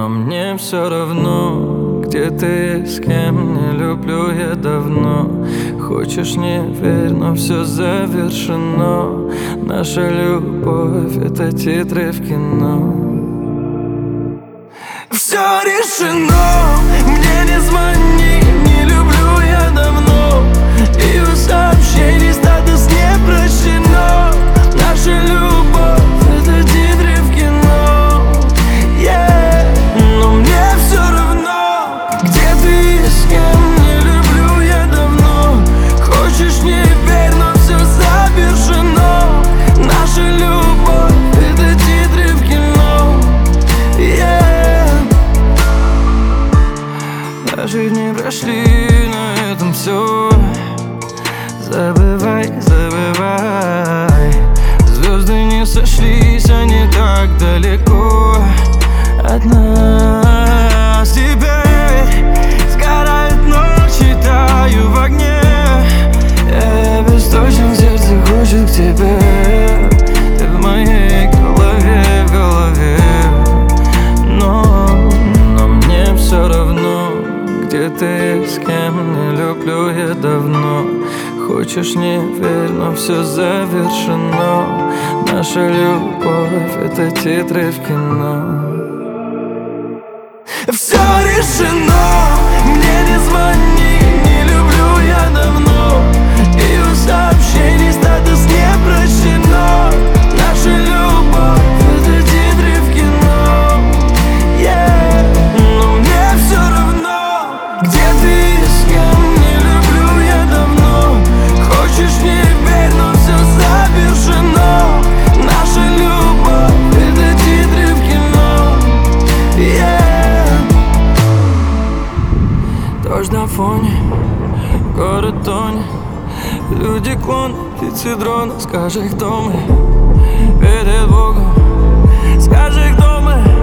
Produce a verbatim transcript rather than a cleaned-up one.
Но мне все равно, где ты, с кем, не люблю я давно. Хочешь, не верь, но все завершено. Наша любовь — это титры в кино. Все решено, мне не звони, не люблю я давно. И у сообщений статус не прощено. Наша любовь — это титры в кино, yeah. Но мне все равно, где ты и с кем, не люблю я давно. Хочешь, не верь, но все завершено. Наша любовь — это титры в кино, yeah. Наши дни прошли, на этом все. Забывай, забывай. Звезды не сошлись, они так далеко от нас. Теперь сгорают ночи, таю в огне. Я бесточен, сердце хочет к тебе. Ты в моей голове, в голове. Но, но мне все равно, где ты, с кем, не люблю я давно. Хочешь, не верь, но все завершено. Наша любовь — это титры в кино. Все решено, мне не звони, не люблю я давно. И у сообщений статус не прощено. Наша любовь — это титры в кино, yeah. Но мне все равно, где ты и с кем, не люблю я давно. Хочешь, не верь, но все завершено. Наша любовь — это титры в кино, yeah. Дождь на фоне, город тонет. Люди клон, птицы дрона. Скажи, кто мы перед Богом. Скажи, кто мы.